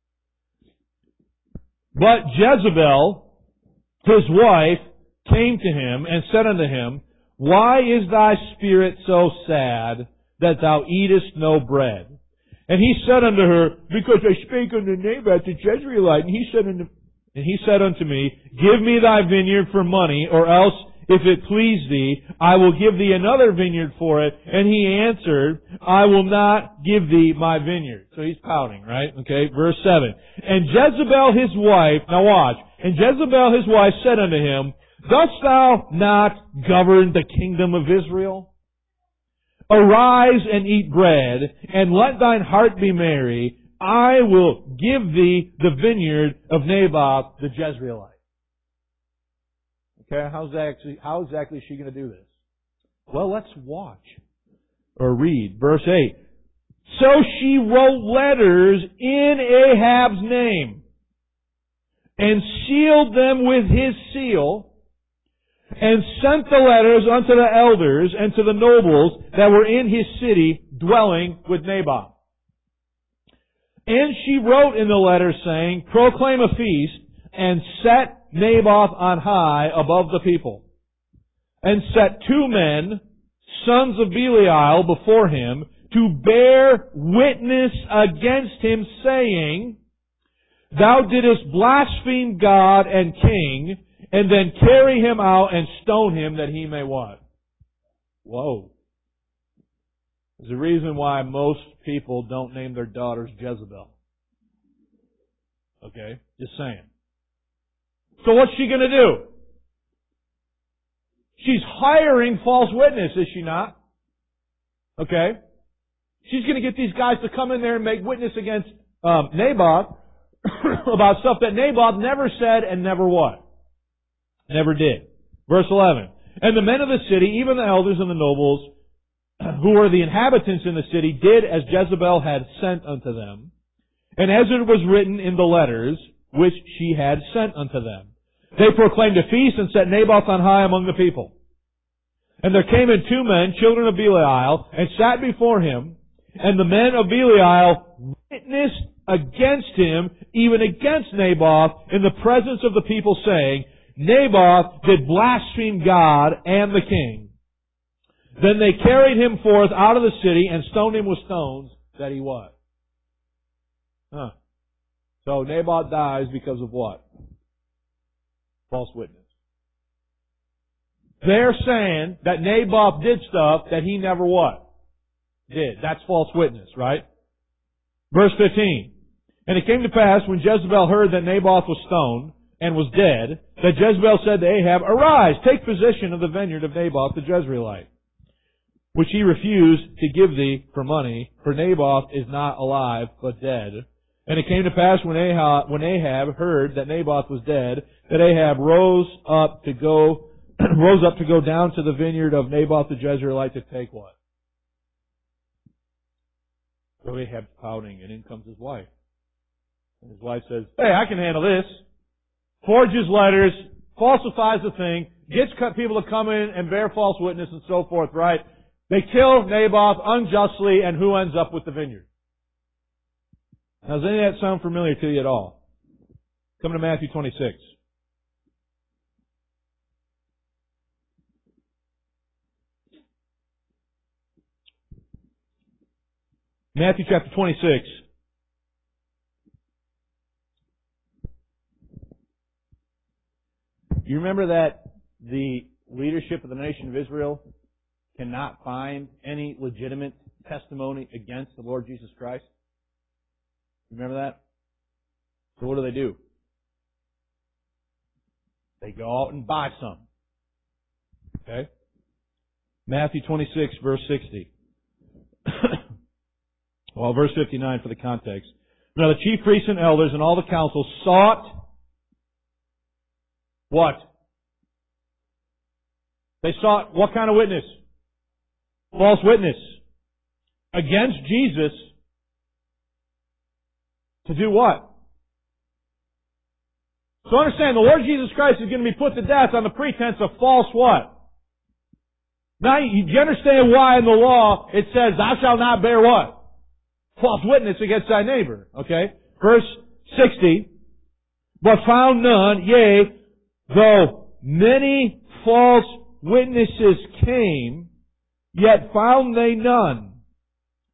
Speaker 2: But Jezebel, his wife, came to him and said unto him, why is thy spirit so sad that thou eatest no bread? And he said unto her, because I spake unto Naboth the Jezreelite, and he said unto
Speaker 1: And he said unto me, Give me thy vineyard for money, or else, if it please thee, I will give thee another vineyard for it. And he answered, I will not give thee my vineyard. So he's pouting, right? Okay, verse 7. And Jezebel his wife, now watch, and Jezebel his wife said unto him, Dost thou not govern the kingdom of Israel? Arise and eat bread, and let thine heart be merry. I will give thee the vineyard of Naboth the Jezreelite. Okay, how exactly is she going to do this? Well, let's watch or read. Verse 8. So she wrote letters in Ahab's name and sealed them with his seal and sent the letters unto the elders and to the nobles that were in his city dwelling with Naboth. And she wrote in the letter saying, Proclaim a feast and set Naboth on high above the people. And set 2 men, sons of Belial, before him to bear witness against him, saying, Thou didst blaspheme God and king, and then carry him out and stone him that he may what? Whoa. There's a reason why most people don't name their daughters Jezebel. Okay? Just saying. So what's she going to do? She's hiring false witness, is she not? Okay? She's going to get these guys to come in there and make witness against Naboth about stuff that Naboth never said and never what? Never did. Verse 11. And the men of the city, even the elders and the nobles, who were the inhabitants in the city, did as Jezebel had sent unto them, and as it was written in the letters which she had sent unto them. They proclaimed a feast and set Naboth on high among the people. And there came in 2 men, children of Belial, and sat before him, and the men of Belial witnessed against him, even against Naboth, in the presence of the people, saying, Naboth did blaspheme God and the king. Then they carried him forth out of the city and stoned him with stones that he what? So Naboth dies because of what? False witness. They're saying that Naboth did stuff that he never what? Did. That's false witness, right? Verse 15. And it came to pass when Jezebel heard that Naboth was stoned and was dead, that Jezebel said to Ahab, Arise, take possession of the vineyard of Naboth the Jezreelite, which he refused to give thee for money, for Naboth is not alive, but dead. And it came to pass when Ahab heard that Naboth was dead, that Ahab rose up to go down to the vineyard of Naboth the Jezreelite to take what? So Ahab's pouting, and in comes his wife. And his wife says, Hey, I can handle this. Forges letters, falsifies the thing, gets people to come in and bear false witness and so forth, right? They kill Naboth unjustly, and who ends up with the vineyard? Now, does any of that sound familiar to you at all? Come to Matthew 26. Matthew chapter 26. You remember that the leadership of the nation of Israel cannot find any legitimate testimony against the Lord Jesus Christ? Remember that? So what do? They go out and buy some. Okay? Matthew 26, verse 60. Well, verse 59 for the context. Now the chief priests and elders and all the council sought what? They sought what kind of witness? False witness. Against Jesus. To do what? So understand, the Lord Jesus Christ is going to be put to death on the pretense of false what? Now, do you understand why in the law it says, Thou shalt not bear what? False witness against thy neighbor. Okay? Verse 60. But found none, yea, though many false witnesses came, yet found they none.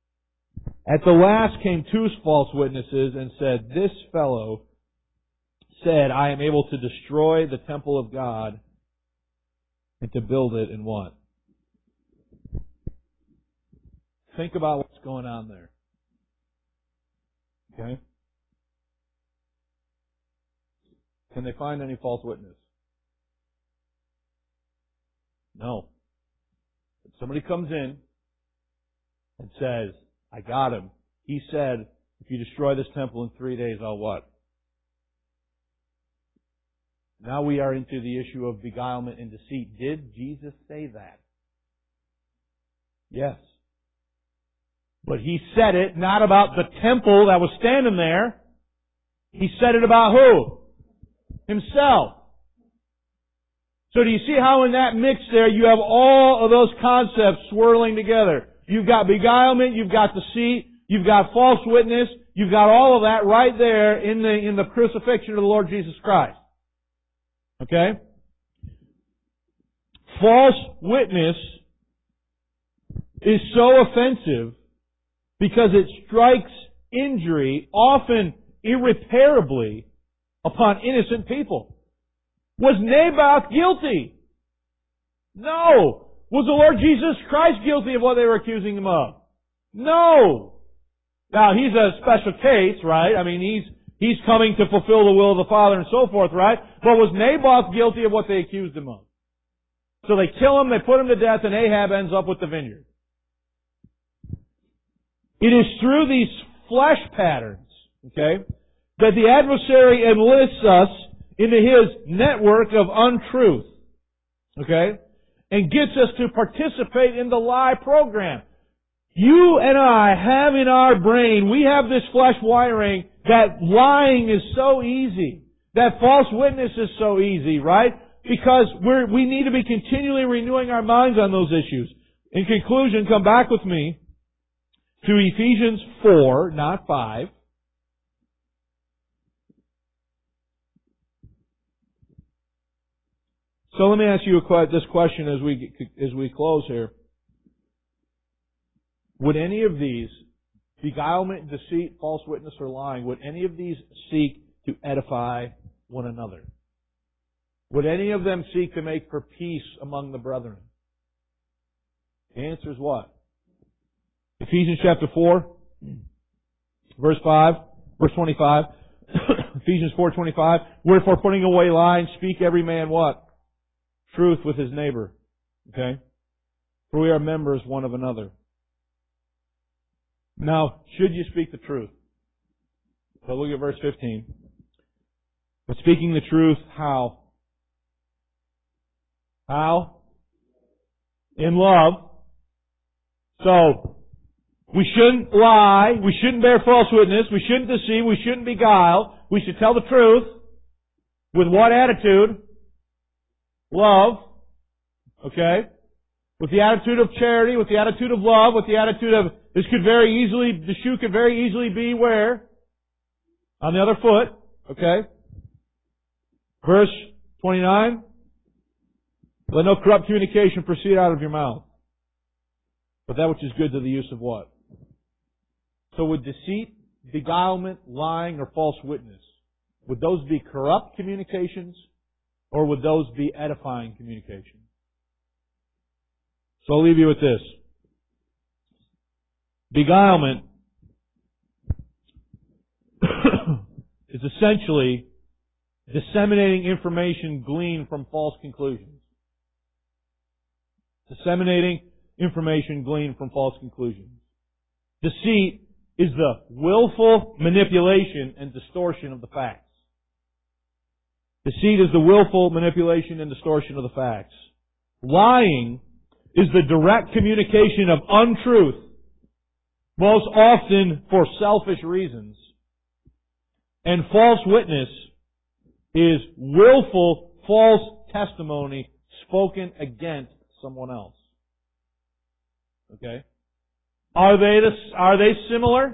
Speaker 1: At the last came 2 false witnesses and said, This fellow
Speaker 2: said, I am able to destroy the temple of God and to build it in what? Think about what's going on there. Okay? Can they find any false witness? No. If somebody comes in and says, I got him. He said, if you destroy this temple in 3 days, I'll what? Now we are into the issue of beguilement and deceit. Did Jesus say that? Yes. But He said it not about the temple that was standing there. He said it about who? Himself. So do you see how in that mix there you have all of those concepts swirling together? You've got beguilement, you've got deceit, you've got false witness, you've got all of that right there in the crucifixion of the Lord Jesus Christ. Okay? False witness is so offensive because it strikes injury, often irreparably, upon innocent people. Was Naboth guilty? No. Was the Lord Jesus Christ guilty of what they were accusing him of? No. Now, he's a special case, right? I mean, he's coming to fulfill the will of the Father and so forth, right? But was Naboth guilty of what they accused him of? So they kill him, they put him to death, and Ahab ends up with the vineyard. It is through these flesh patterns, okay, that the adversary enlists us into his network of untruth, okay, and gets us to participate in the lie program. You and I have in our brain, we have this flesh wiring that lying is so easy, that false witness is so easy, right? Because we need to be continually renewing our minds on those issues. In conclusion, come back with me to Ephesians 4, not 5. So let me ask you this question as we close here. Would any of these, beguilement, deceit, false witness, or lying, would any of these seek to edify one another? Would any of them seek to make for peace among the brethren? The answer is what? Ephesians chapter 4, verse 25. Ephesians 4:25. Wherefore, putting away lying, speak every man what? Truth with his neighbor. Okay? For we are members one of another. Now, should you speak the truth? So look at verse 15. But speaking the truth, how? How? In love. So, we shouldn't lie, we shouldn't bear false witness, we shouldn't deceive, we shouldn't beguile. We should tell the truth. With what attitude? Love. Okay? With the attitude of charity, with the attitude of love, with the attitude of, the shoe could very easily be where? On the other foot. Okay? Verse 29. Let no corrupt communication proceed out of your mouth, but that which is good to the use of what? So would deceit, beguilement, lying, or false witness, would those be corrupt communications, or would those be edifying communications? So I'll leave you with this. Beguilement is essentially disseminating information gleaned from false conclusions. Disseminating information gleaned from false conclusions. Deceit is the willful manipulation and distortion of the facts. Deceit is the willful manipulation and distortion of the facts. Lying is the direct communication of untruth, most often for selfish reasons. And false witness is willful false testimony spoken against someone else. Okay? Are they similar?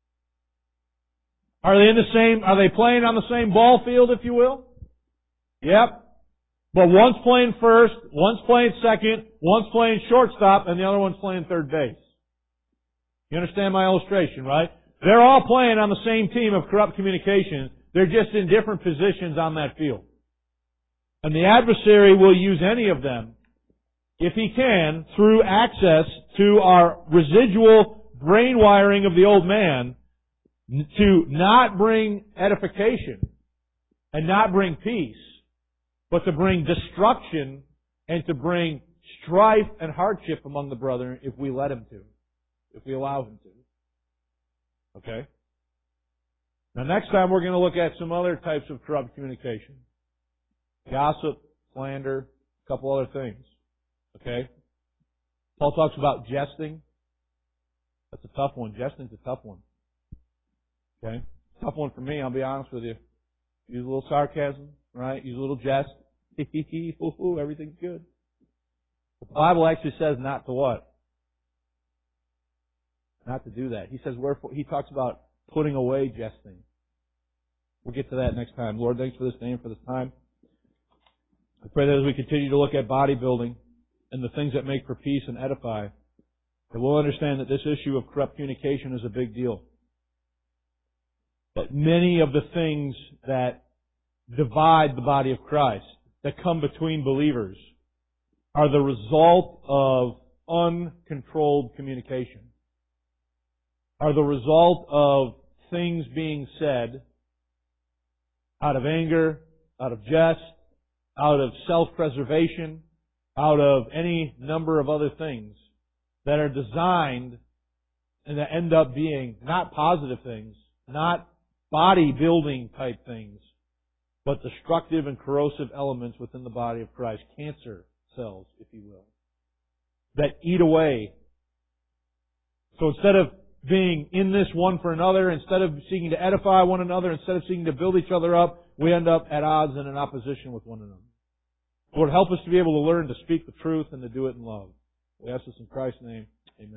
Speaker 2: Are they playing on the same ball field, if you will? Yep. But one's playing first, one's playing second, one's playing shortstop, and the other one's playing third base. You understand my illustration, right? They're all playing on the same team of corrupt communication. They're just in different positions on that field. And the adversary will use any of them, if he can, through access to our residual brain wiring of the old man, to not bring edification and not bring peace, but to bring destruction and to bring strife and hardship among the brethren if we let him to, if we allow him to. Okay? Now next time we're going to look at some other types of corrupt communication. Gossip, slander, a couple other things. Okay? Paul talks about jesting. That's a tough one. Jesting's a tough one. Okay? Tough one for me, I'll be honest with you. Use a little sarcasm, right? Use a little jest. Everything's good. The Bible actually says not to what? Not to do that. He says, wherefore, he talks about putting away jesting. We'll get to that next time. Lord, thanks for this day and for this time. I pray that as we continue to look at bodybuilding and the things that make for peace and edify, that we'll understand that this issue of corrupt communication is a big deal. But many of the things that divide the body of Christ, that come between believers, are the result of uncontrolled communication, are the result of things being said out of anger, out of jest, out of self-preservation, out of any number of other things that are designed and that end up being not positive things, not bodybuilding type things, but destructive and corrosive elements within the body of Christ, cancer cells, if you will, that eat away. So instead of being in this one for another, instead of seeking to edify one another, instead of seeking to build each other up, we end up at odds and in opposition with one another. Lord, help us to be able to learn to speak the truth and to do it in love. We ask this in Christ's name.